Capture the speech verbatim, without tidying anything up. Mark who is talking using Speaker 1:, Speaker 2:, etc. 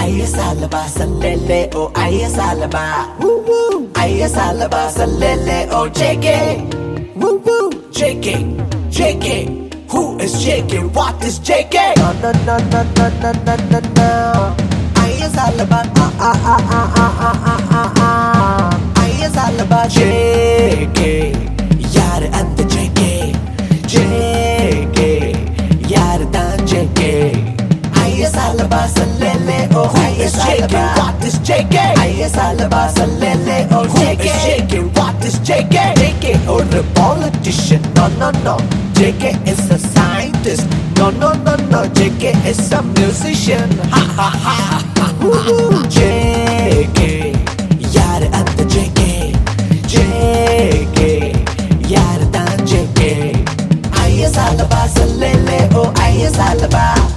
Speaker 1: IS ஆலபா சல்லெல்லே ஓ ஐஎஸ் ஆலபா ஐஎஸ் ஆலபா சல்லெல்லே ஓ J K J K J K who is J K what is J K no no no no no no no no no ஐஎஸ் ஆலபா ah ah ah ah ah ah ah ah ஐஎஸ் ஆலபா J K யார் அந்த J K J K யார் தான் J K ஐஎஸ் ஆலபா சல்லெல்லே ஓ ஐஎஸ் ஆலபா what is J K ஐஎஸ் ஆலபா சல்லெல்லே ஓ J K J K what is J K J K ஒரு politician no no no J K is a scientist no no no no J K is a musician ha ha ha J K யார் அந்த J K J K யார் தான் J K ஐஎஸ் ஆலபா சல்லெல்லே ஓ ஐஎஸ் ஆலபா